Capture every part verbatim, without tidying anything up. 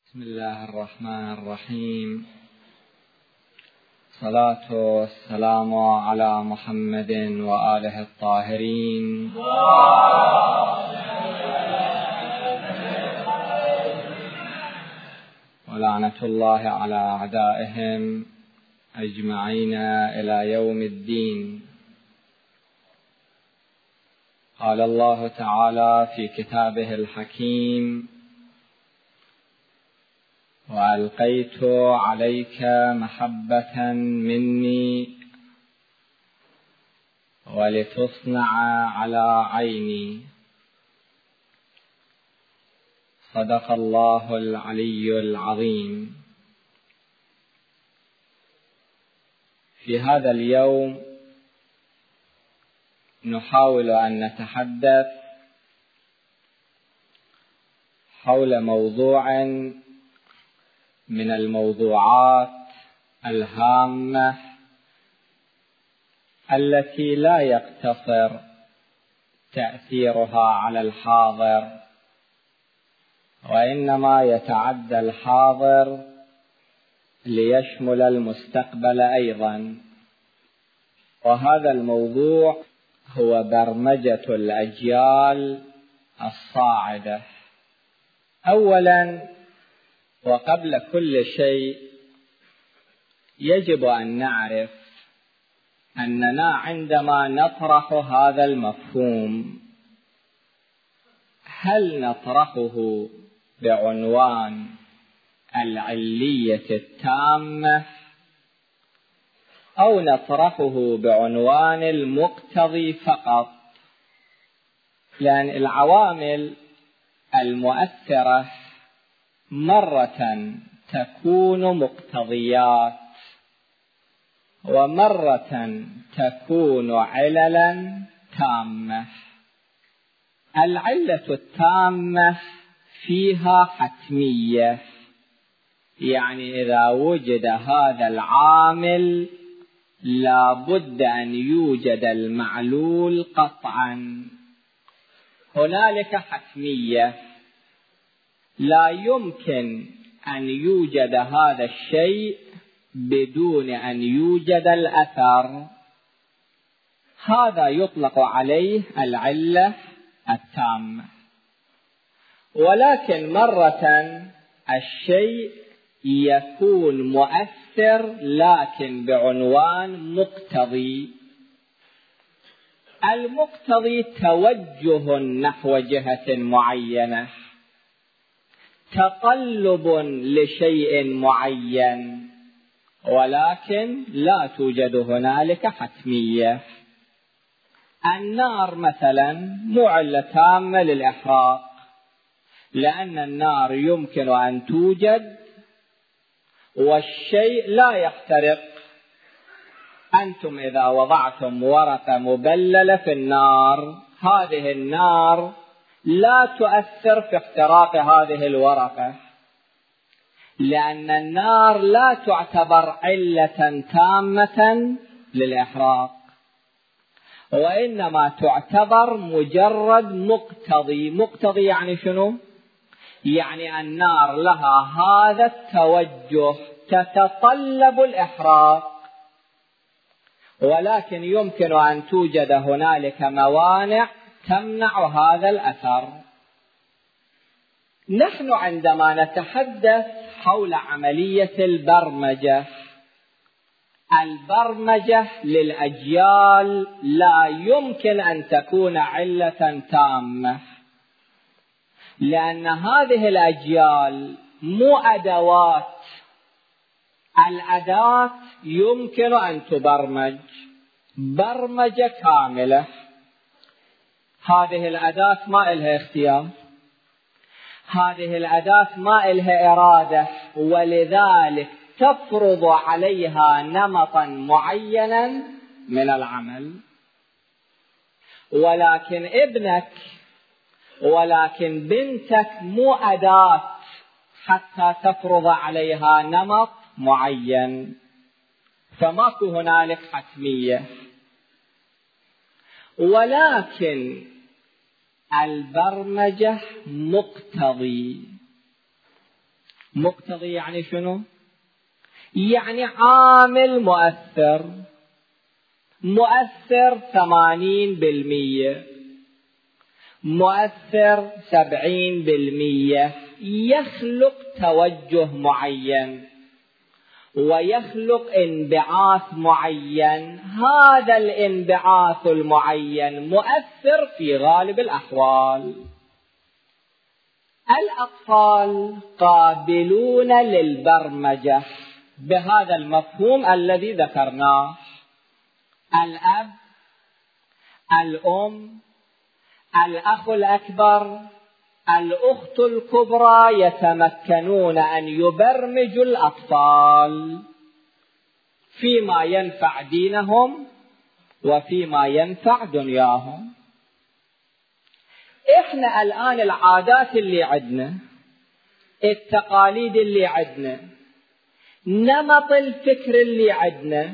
بسم الله الرحمن الرحيم. الصلاة والسلام على محمد وآله الطاهرين ولعنة الله على أعدائهم أجمعين إلى يوم الدين. قال الله تعالى في كتابه الحكيم: وألقيت عليك محبة مني ولتصنع على عيني. صدق الله العلي العظيم. في هذا اليوم نحاول أن نتحدث حول موضوع من الموضوعات الهامة التي لا يقتصر تأثيرها على الحاضر، وإنما يتعدى الحاضر ليشمل المستقبل أيضا. وهذا الموضوع هو برمجة الأجيال الصاعدة. أولا وقبل كل شيء يجب أن نعرف أننا عندما نطرح هذا المفهوم هل نطرحه بعنوان العلية التامة أو نطرحه بعنوان المقتضي فقط؟ لأن العوامل المؤثرة مرة تكون مقتضيات ومرة تكون عللا تامة. العلة التامة فيها حتمية، يعني إذا وجد هذا العامل لا بد أن يوجد المعلول قطعا. هنالك حتمية، لا يمكن أن يوجد هذا الشيء بدون أن يوجد الأثر. هذا يطلق عليه العلة التامة. ولكن مرة الشيء يكون مؤثر لكن بعنوان مقتضي. المقتضي توجه نحو جهة معينة، تقلب لشيء معين، ولكن لا توجد هنالك حتمية. النار مثلا مو علة تامة للإحراق، لأن النار يمكن أن توجد والشيء لا يحترق. أنتم إذا وضعتم ورقة مبللة في النار، هذه النار لا تؤثر في احتراق هذه الورقة، لأن النار لا تعتبر علة تامة للإحراق، وإنما تعتبر مجرد مقتضي. مقتضي يعني شنو؟ يعني النار لها هذا التوجه، تتطلب الإحراق، ولكن يمكن أن توجد هنالك موانع تمنع هذا الأثر. نحن عندما نتحدث حول عملية البرمجة، البرمجة للأجيال لا يمكن أن تكون علة تامة، لأن هذه الأجيال مو أدوات. الأداة يمكن أن تبرمج برمجة كاملة. هذه الأداة ما إلها اختيار، هذه الأداة ما إلها إرادة، ولذلك تفرض عليها نمطا معينا من العمل. ولكن ابنك ولكن بنتك مو أداة حتى تفرض عليها نمط معين، فماكو هنالك حتمية. ولكن البرمجة مقتضي. مقتضي يعني شنو؟ يعني عامل مؤثر، مؤثر ثمانين بالمية، مؤثر سبعين بالمية، يخلق توجه معين ويخلق انبعاث معين. هذا الانبعاث المعين مؤثر في غالب الأحوال. الأطفال قابلون للبرمجة بهذا المفهوم الذي ذكرناه. الأب، الأم، الأخ الأكبر، الأخت الكبرى يتمكنون أن يبرمجوا الأطفال فيما ينفع دينهم وفيما ينفع دنياهم. إحنا الآن العادات اللي عندنا، التقاليد اللي عندنا، نمط الفكر اللي عندنا،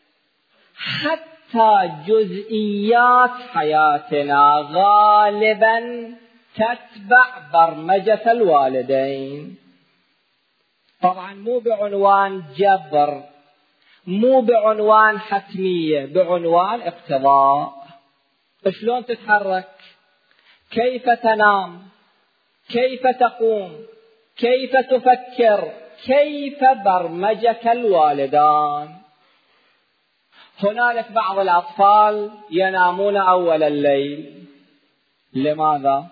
حتى جزئيات حياتنا غالبا تتبع برمجة الوالدين. طبعا مو بعنوان جبر، مو بعنوان حتمية، بعنوان اقتضاء. شلون تتحرك، كيف تنام، كيف تقوم، كيف تفكر، كيف برمجك الوالدان. هنالك بعض الأطفال ينامون أول الليل. لماذا؟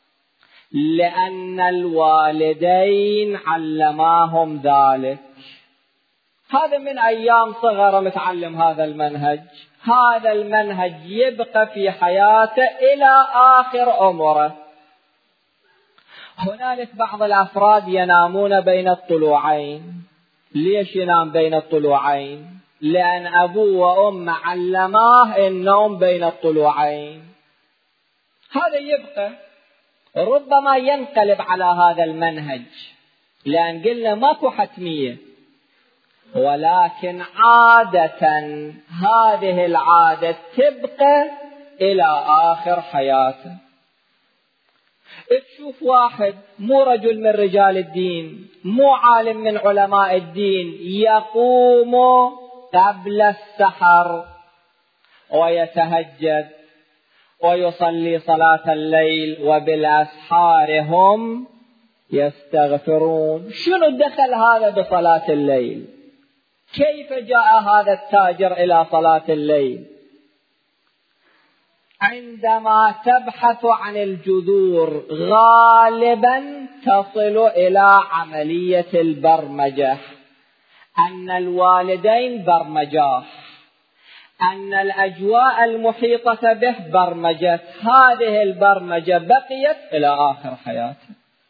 لأن الوالدين علماهم ذلك. هذا من أيام صغر متعلم هذا المنهج، هذا المنهج يبقى في حياته إلى آخر عمره. هنالك بعض الأفراد ينامون بين الطلوعين. ليش ينام بين الطلوعين؟ لأن أبوه وأمه علماه النوم بين الطلوعين. هذا يبقى، ربما ينقلب على هذا المنهج، لأن قلنا ماكو حتمية، ولكن عادة هذه العادة تبقى إلى آخر حياته. تشوف واحد مو رجل من رجال الدين، مو عالم من علماء الدين، يقوم قبل السحر ويتهجد ويصلي صلاة الليل، وبالأسحار هم يستغفرون. شنو دخل هذا بصلاة الليل؟ كيف جاء هذا التاجر إلى صلاة الليل؟ عندما تبحث عن الجذور غالبا تصل إلى عملية البرمجة، أن الوالدين برمجاه، أن الأجواء المحيطة به برمجت. هذه البرمجة بقيت إلى آخر حياته.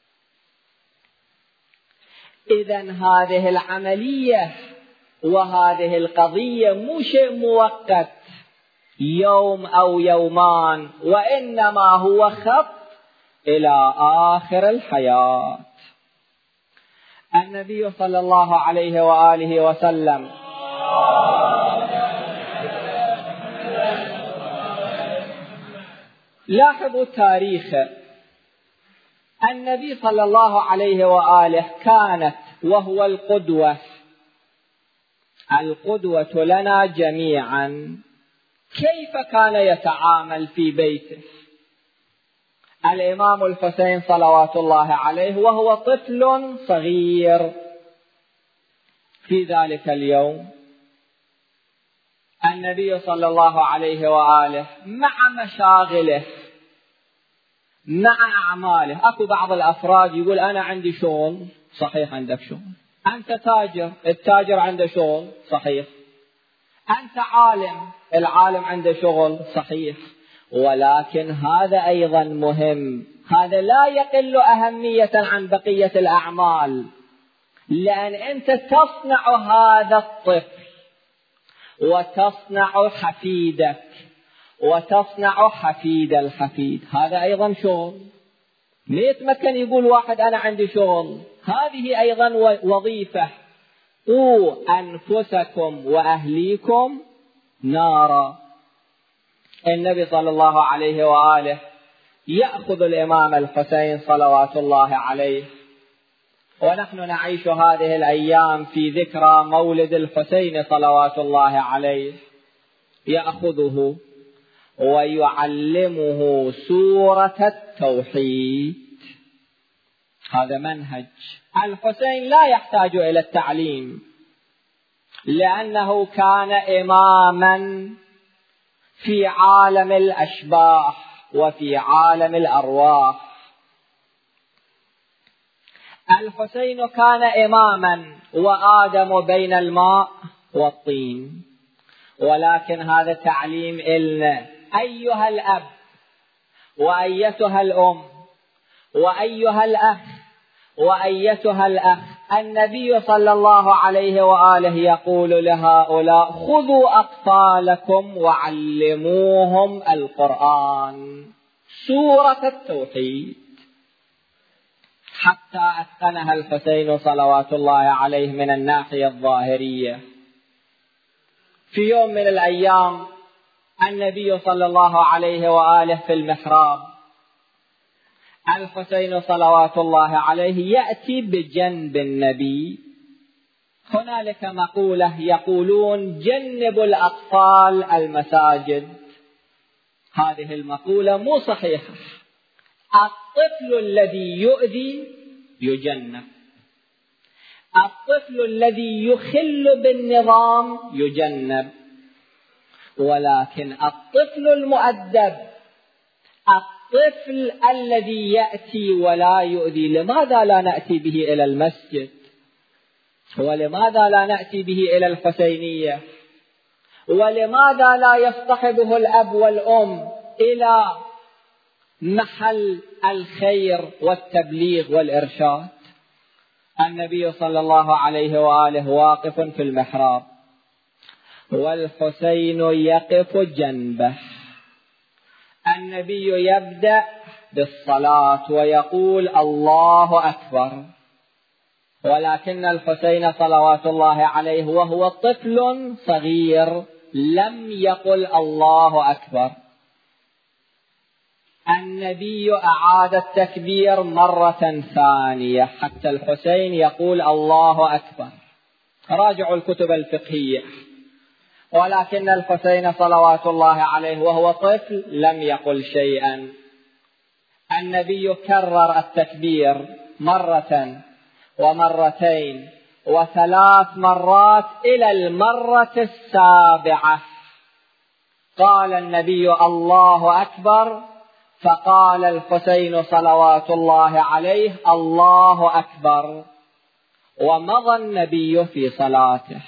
إذن هذه العملية وهذه القضية مو شيء مؤقت يوم أو يومان، وإنما هو خط إلى آخر الحياة. النبي صلى الله عليه وآله وسلم لاحظوا تاريخ النبي صلى الله عليه وآله، كانت وهو القدوة، القدوة لنا جميعا. كيف كان يتعامل في بيته؟ الإمام الحسين صلوات الله عليه وهو طفل صغير في ذلك اليوم، النبي صلى الله عليه وآله مع مشاغله، مع أعماله. أكو بعض الأفراد يقول أنا عندي شغل. صحيح عندك شغل، أنت تاجر، التاجر عنده شغل. صحيح. أنت عالم، العالم عنده شغل. صحيح. ولكن هذا أيضا مهم، هذا لا يقل أهمية عن بقية الأعمال، لأن أنت تصنع هذا الطفل وتصنع حفيدك وتصنع حفيد الحفيد. هذا أيضا شغل. ما يتمكن يقول واحد أنا عندي شغل. هذه أيضا وظيفة. قوا أنفسكم وأهليكم نارا. النبي صلى الله عليه وآله يأخذ الإمام الحسين صلوات الله عليه ونحن نعيش هذه الأيام في ذكرى مولد الحسين صلوات الله عليه، يأخذه ويعلمه سورة التوحيد. هذا منهج. الحسين لا يحتاج إلى التعليم لأنه كان إماما في عالم الأشباح وفي عالم الأرواح. الحسين كان إماما وآدم بين الماء والطين، ولكن هذا تعليم إلنا أيها الأب وأيتها الأم وأيها الأخ وأيتها الأخ. النبي صلى الله عليه وآله يقول لهؤلاء: خذوا أطفالكم وعلموهم القرآن، سورة التوحيد، حتى أتقنها الحسين صلوات الله عليه من الناحية الظاهرية. في يوم من الأيام النبي صلى الله عليه وآله في المحراب، الحسين صلوات الله عليه يأتي بجنب النبي. هنالك مقولة يقولون: جنبوا الأطفال المساجد. هذه المقولة مو صحيحة. الطفل الذي يؤذي يجنب، الطفل الذي يخل بالنظام يجنب، ولكن الطفل المؤدب، الطفل الذي يأتي ولا يؤذي، لماذا لا نأتي به إلى المسجد؟ ولماذا لا نأتي به إلى الحسينية؟ ولماذا لا يصطحبه الأب والأم إلى محل الخير والتبليغ والإرشاد؟ النبي صلى الله عليه وآله واقف في المحراب والحسين يقف جنبه. النبي يبدأ بالصلاة ويقول: الله أكبر، ولكن الحسين صلوات الله عليه وهو طفل صغير لم يقل الله أكبر. النبي أعاد التكبير مرة ثانية حتى الحسين يقول الله أكبر. راجعوا الكتب الفقهية. ولكن الحسين صلوات الله عليه وهو طفل لم يقل شيئا. النبي كرر التكبير مرة ومرتين وثلاث مرات إلى المرة السابعة قال النبي الله أكبر، فقال الحسين صلوات الله عليه الله أكبر، ومضى النبي في صلاته.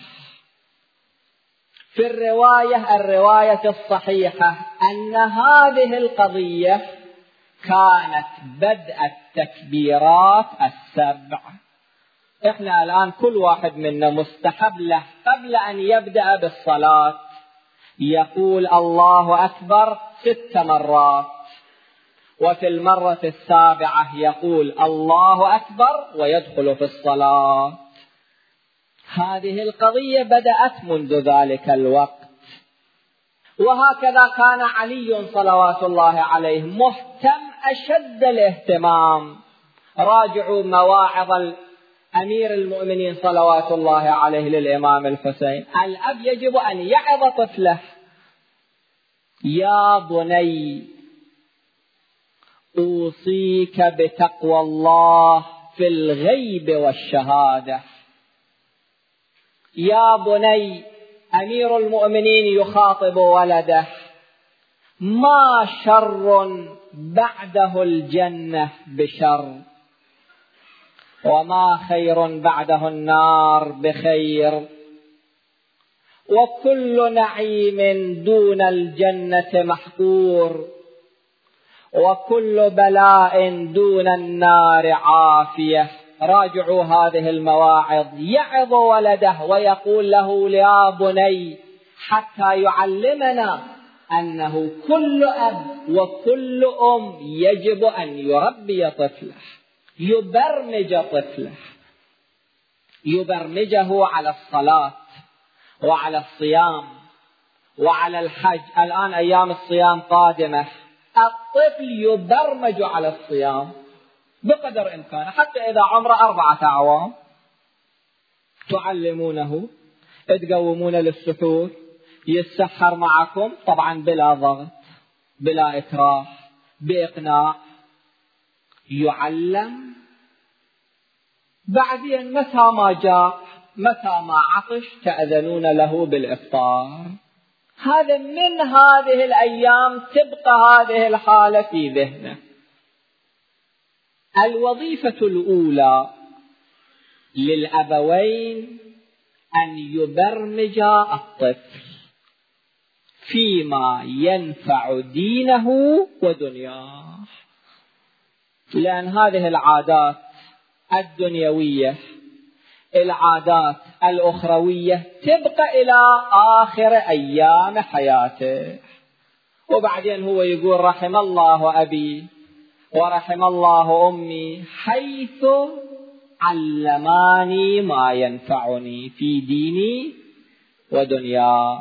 في الرواية الرواية الصحيحة أن هذه القضية كانت بدء التكبيرات السبع. إحنا الآن كل واحد منا مستحب له قبل أن يبدأ بالصلاة يقول الله أكبر ست مرات، وفي المرة السابعة يقول الله أكبر ويدخل في الصلاة. هذه القضية بدأت منذ ذلك الوقت. وهكذا كان علي صلوات الله عليه مهتم أشد الاهتمام. راجعوا مواعظ أمير المؤمنين صلوات الله عليه للإمام الحسين. الأب يجب أن يعظ طفله: يا بني أوصيك بتقوى الله في الغيب والشهادة. يا بني، أمير المؤمنين يخاطب ولده: ما شر بعده الجنة بشر، وما خير بعده النار بخير، وكل نعيم دون الجنة محقور، وكل بلاء دون النار عافية. راجعوا هذه المواعظ. يعظ ولده ويقول له يا بني، حتى يعلمنا أنه كل أب وكل أم يجب أن يربي طفله، يبرمج طفله، يبرمجه على الصلاة وعلى الصيام وعلى الحج. الآن أيام الصيام قادمة، الطفل يبرمج على الصيام، بقدر إمكانه، حتى إذا عمره أربعة أعوام تعلمونه، تقومون للسحور، يتسحر معكم، طبعا بلا ضغط بلا إكراه، بإقناع، يعلم. بعدين متى ما جاء، متى ما عطش، تأذنون له بالإفطار. هذا من هذه الأيام تبقى هذه الحالة في ذهنه. الوظيفة الأولى للأبوين أن يبرمجا الطفل فيما ينفع دينه ودنياه، لأن هذه العادات الدنيوية، العادات الأخروية، تبقى إلى آخر أيام حياته. وبعدين هو يقول رحم الله أبي ورحم الله أمي حيث علماني ما ينفعني في ديني ودنياي.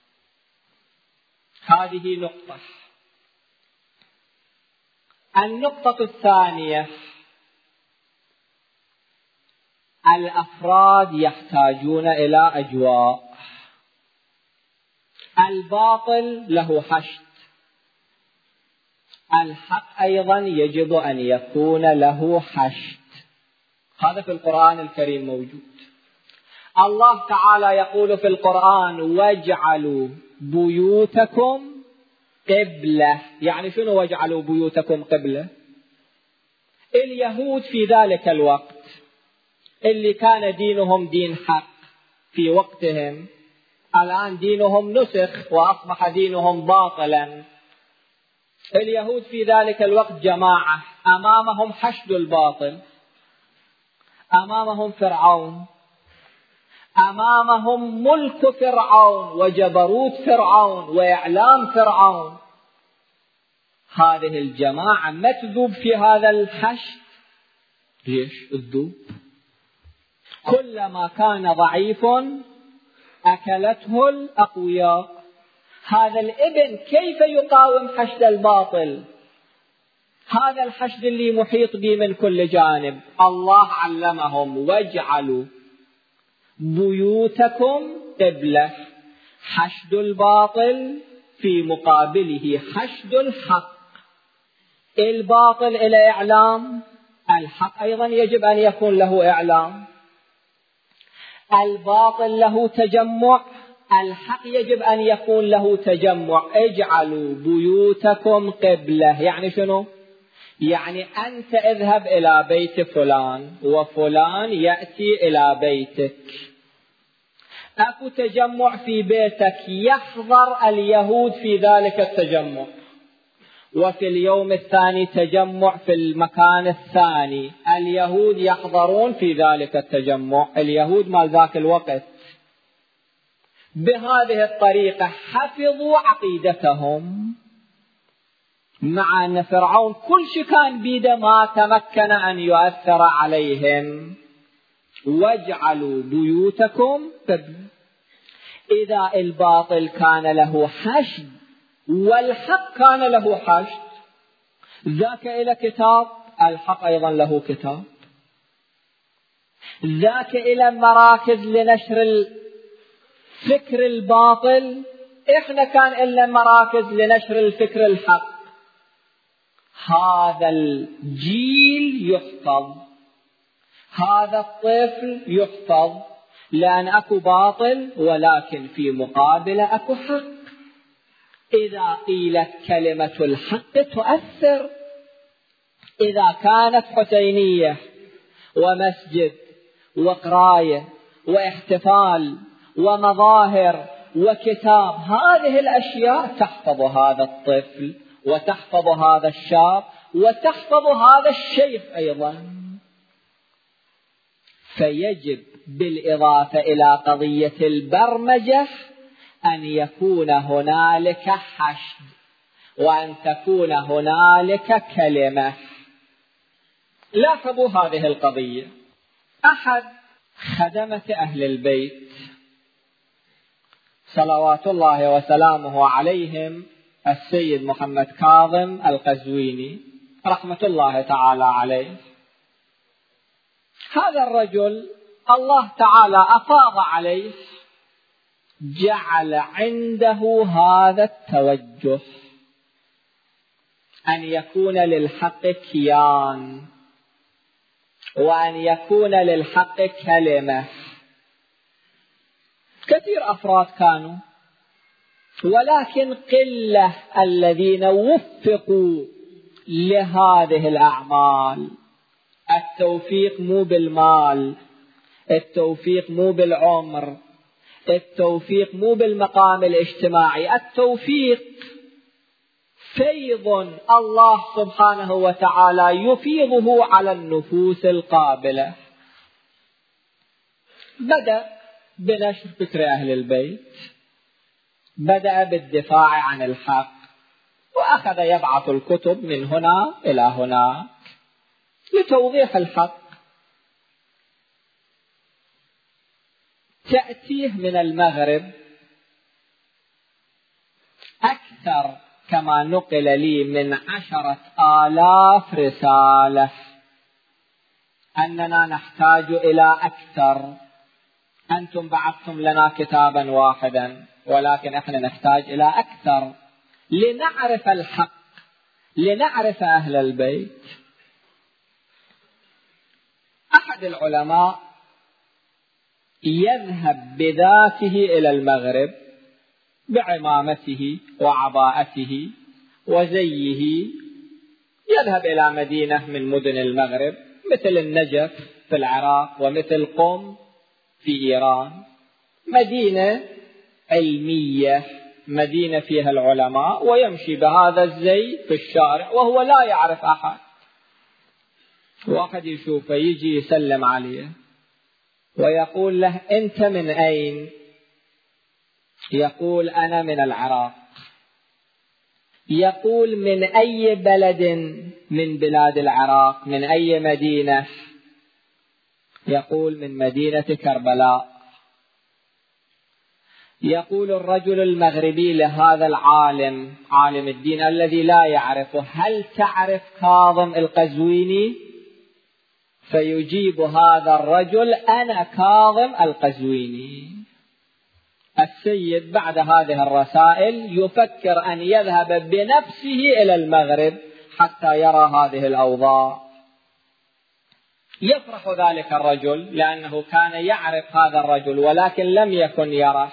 هذه نقطة. النقطة الثانية، الأفراد يحتاجون إلى أجواء. الباطل له حشد، الحق أيضا يجب أن يكون له حشد. هذا في القرآن الكريم موجود. الله تعالى يقول في القرآن واجعلوا بيوتكم قبلة. يعني شنو واجعلوا بيوتكم قبلة؟ اليهود في ذلك الوقت اللي كان دينهم دين حق في وقتهم، الآن دينهم نسخ وأصبح دينهم باطلا. اليهود في ذلك الوقت جماعة، أمامهم حشد الباطل، أمامهم فرعون، أمامهم ملك فرعون وجبروت فرعون وإعلام فرعون. هذه الجماعة ما تذوب في هذا الحشد. ليش تذوب؟ كلما كان ضعيف أكلته الأقوياء. هذا الابن كيف يقاوم حشد الباطل؟ هذا الحشد اللي محيط به من كل جانب. الله علمهم واجعلوا بيوتكم قبلة. حشد الباطل في مقابله حشد الحق. الباطل إلى إعلام، الحق أيضا يجب أن يكون له إعلام. الباطل له تجمع، الحق يجب أن يكون له تجمع. اجعلوا بيوتكم قبلة يعني شنو؟ يعني أنت اذهب إلى بيت فلان وفلان يأتي إلى بيتك. أكو تجمع في بيتك، يحضر اليهود في ذلك التجمع، وفي اليوم الثاني تجمع في المكان الثاني، اليهود يحضرون في ذلك التجمع، اليهود مال ذاك الوقت. بهذه الطريقة حفظوا عقيدتهم، مع أن فرعون كل شيء كان بيده ما تمكن أن يؤثر عليهم. واجعلوا بيوتكم قبلة. إذا الباطل كان له حشد والحق كان له حشد، ذاك إلى كتاب، الحق أيضا له كتاب. ذاك إلى مراكز لنشر الفكر الباطل، إحنا كان إلا مراكز لنشر الفكر الحق. هذا الجيل يحفظ، هذا الطفل يحفظ، لأن أكو باطل ولكن في مقابله أكو حق. إذا قيلت كلمة الحق تؤثر. إذا كانت حسينية ومسجد وقراية واحتفال ومظاهر وكتاب، هذه الأشياء تحفظ هذا الطفل وتحفظ هذا الشاب وتحفظ هذا الشيخ أيضا. فيجب بالإضافة إلى قضية البرمجة أن يكون هنالك حشد، وأن تكون هنالك كلمة. لاحظوا هذه القضية. أحد خدمة أهل البيت صلوات الله وسلامه عليهم السيد محمد كاظم القزويني رحمة الله تعالى عليه، هذا الرجل الله تعالى أفاض عليه، جعل عنده هذا التوجه أن يكون للحق كيان، وأن يكون للحق كلمة. كثير أفراد كانوا، ولكن قلة الذين وفقوا لهذه الأعمال. التوفيق مو بالمال، التوفيق مو بالعمر، التوفيق مو بالمقام الاجتماعي، التوفيق فيض الله سبحانه وتعالى يفيضه على النفوس القابلة. بدأ بنشر فكر أهل البيت، بدأ بالدفاع عن الحق، وأخذ يبعث الكتب من هنا إلى هناك لتوضيح الحق. تأتيه من المغرب أكثر، كما نقل لي، من عشرة آلاف رسالة. أننا نحتاج إلى أكثر. أنتم بعثتم لنا كتابا واحدا، ولكن احنا نحتاج إلى أكثر لنعرف الحق، لنعرف أهل البيت. أحد العلماء يذهب بذاته إلى المغرب بعمامته وعباءته وزيه، يذهب إلى مدينة من مدن المغرب مثل النجف في العراق، ومثل قم في إيران، مدينة علمية، مدينة فيها العلماء، ويمشي بهذا الزي في الشارع وهو لا يعرف أحد. واحد يشوفه يجي يسلم عليه ويقول له: أنت من أين؟ يقول: أنا من العراق. يقول: من أي بلد من بلاد العراق؟ من أي مدينة؟ يقول: من مدينة كربلاء. يقول الرجل المغربي لهذا العالم، عالم الدين الذي لا يعرفه: هل تعرف كاظم القزويني؟ فيجيب هذا الرجل: أنا كاظم القزويني. السيد بعد هذه الرسائل يفكر أن يذهب بنفسه إلى المغرب حتى يرى هذه الأوضاع. يفرح ذلك الرجل لأنه كان يعرف هذا الرجل ولكن لم يكن يره.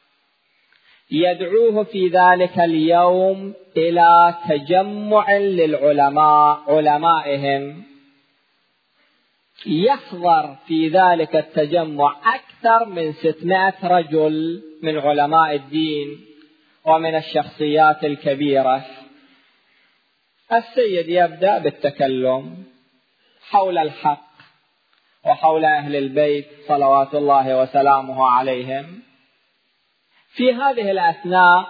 يدعوه في ذلك اليوم إلى تجمع للعلماء، علمائهم. يحضر في ذلك التجمع أكثر من ستمائة رجل من علماء الدين ومن الشخصيات الكبيرة. السيد يبدأ بالتكلم حول الحق وحول أهل البيت صلوات الله وسلامه عليهم. في هذه الأثناء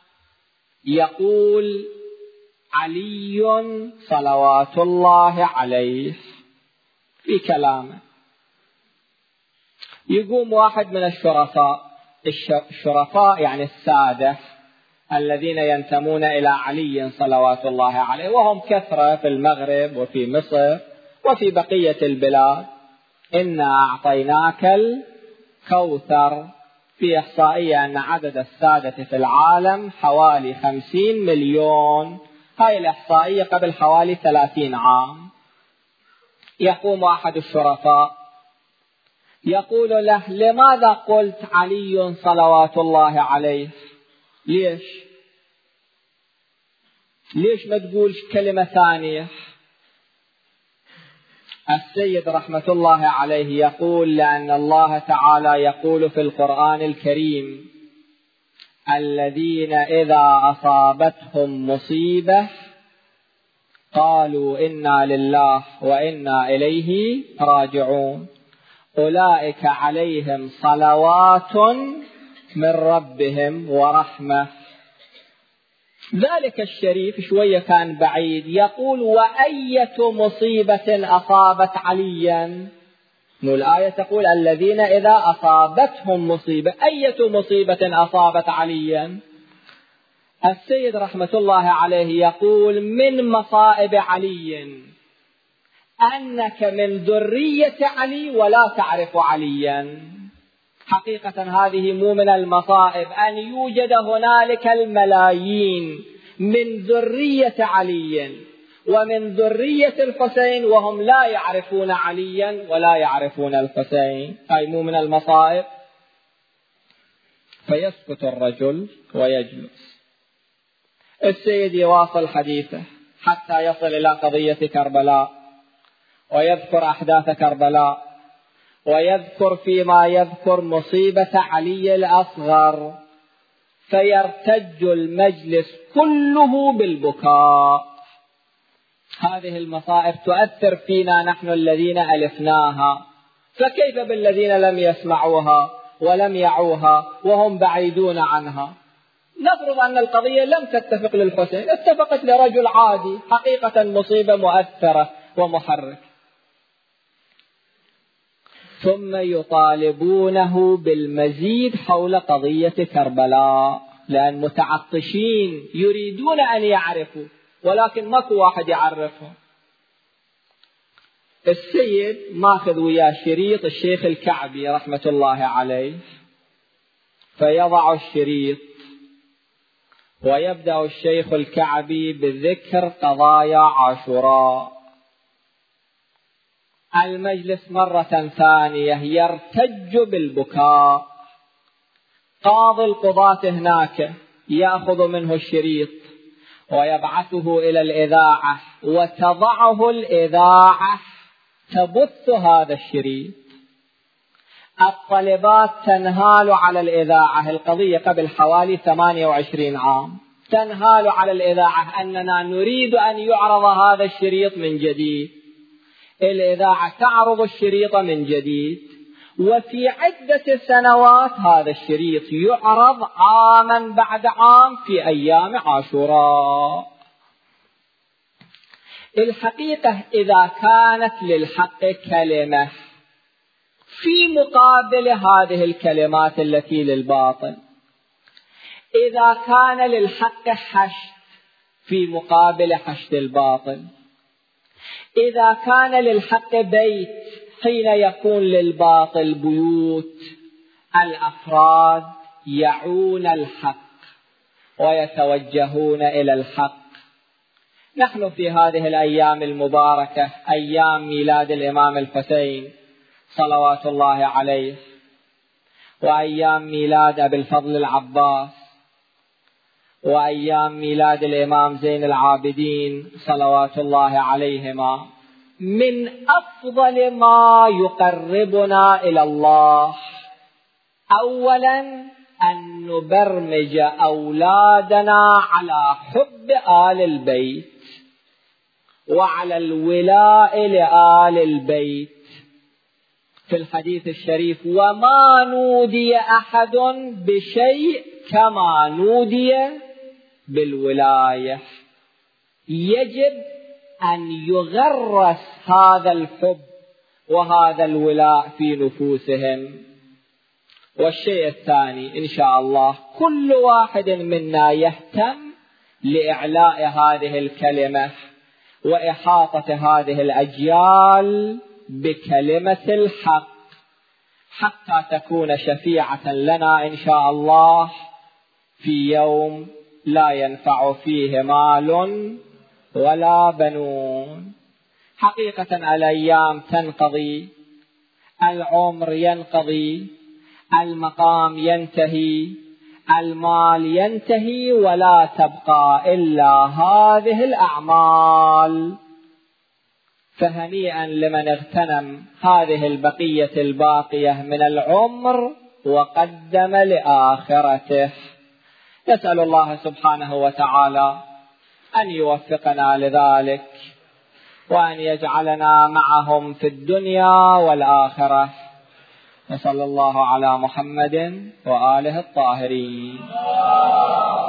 يقول علي صلوات الله عليه في كلامه، يقوم واحد من الشرفاء، الشرفاء يعني السادة الذين ينتمون إلى علي صلوات الله عليه، وهم كثرة في المغرب وفي مصر وفي بقية البلاد. إنا أعطيناك الكوثر. في إحصائية أن عدد السادة في العالم حوالي خمسين مليون. هاي الإحصائية قبل حوالي ثلاثين عام. يقوم أحد الشرفاء يقول له: لماذا قلت علي صلوات الله عليه؟ ليش؟ ليش ما تقول كلمة ثانية؟ السيد رحمة الله عليه يقول: لأن الله تعالى يقول في القرآن الكريم: الذين إذا أصابتهم مصيبة قالوا إنا لله وإنا إليه راجعون أولئك عليهم صلوات من ربهم ورحمة. ذلك الشريف شوية كان بعيد يقول: وأية مصيبة أصابت عليا. الآية تقول: الذين إذا أصابتهم مصيبة. أية مصيبة أصابت عليا؟ السيد رحمة الله عليه يقول: من مصائب علي أنك من ذرية علي ولا تعرف عليا. حقيقة هذه مو من المصائب أن يوجد هنالك الملايين من ذرية علي ومن ذرية الحسين وهم لا يعرفون عليا ولا يعرفون الحسين. هاي مو من المصائب. فيسكت الرجل ويجلس. السيد يواصل حديثه حتى يصل إلى قضية كربلاء ويذكر أحداث كربلاء ويذكر فيما يذكر مصيبة علي الأصغر، فيرتج المجلس كله بالبكاء. هذه المصائب تؤثر فينا نحن الذين ألفناها، فكيف بالذين لم يسمعوها ولم يعوها وهم بعيدون عنها؟ نفرض أن القضية لم تتفق للحسين، اتفقت لرجل عادي، حقيقة مصيبة مؤثرة ومحركة. ثم يطالبونه بالمزيد حول قضية كربلاء، لأن متعطشين يريدون أن يعرفوا ولكن ماكو واحد يعرفهم. السيد ماخذ وياه شريط الشيخ الكعبي رحمة الله عليه، فيضع الشريط ويبدأ الشيخ الكعبي بذكر قضايا عاشوراء. المجلس مرة ثانية يرتج بالبكاء. قاضي القضاة هناك يأخذ منه الشريط ويبعثه إلى الإذاعة، وتضعه الإذاعة تبث هذا الشريط. الطلبات تنهال على الإذاعة، القضية قبل حوالي ثمانية وعشرين عام، تنهال على الإذاعة أننا نريد أن يعرض هذا الشريط من جديد. الإذاعة تعرض الشريط من جديد، وفي عدة سنوات هذا الشريط يعرض عاما بعد عام في أيام عاشوراء. الحقيقة إذا كانت للحق كلمة في مقابل هذه الكلمات التي للباطل، إذا كان للحق حشد في مقابل حشد الباطل، إذا كان للحق بيت حين يكون للباطل بيوت، الأفراد يعون الحق ويتوجهون إلى الحق. نحن في هذه الأيام المباركة، أيام ميلاد الإمام الحسين صلوات الله عليه، وأيام ميلاد أبي الفضل العباس، وأيام ميلاد الإمام زين العابدين صلوات الله عليهما، من أفضل ما يقربنا إلى الله أولا أن نبرمج أولادنا على حب آل البيت وعلى الولاء لآل البيت. في الحديث الشريف: وما نودي أحد بشيء كما نودي بالولاية. يجب أن يغرس هذا الحب وهذا الولاء في نفوسهم. والشيء الثاني إن شاء الله كل واحد منا يهتم لإعلاء هذه الكلمة وإحاطة هذه الأجيال بكلمة الحق، حتى تكون شفيعة لنا إن شاء الله في يوم لا ينفع فيه مال ولا بنون. حقيقة الأيام تنقضي، العمر ينقضي، المقام ينتهي، المال ينتهي، ولا تبقى إلا هذه الأعمال. فهنيئا لمن اغتنم هذه البقية الباقية من العمر وقدم لآخرته. نسأل الله سبحانه وتعالى أن يوفقنا لذلك، وأن يجعلنا معهم في الدنيا والآخرة. وصلى الله على محمد وآله الطاهرين.